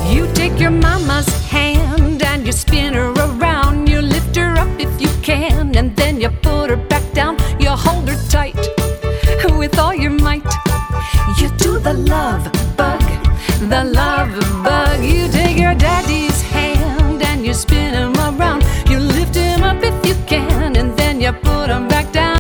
You take your mama's hand and you spin her around. You lift her up if you can, and then you put her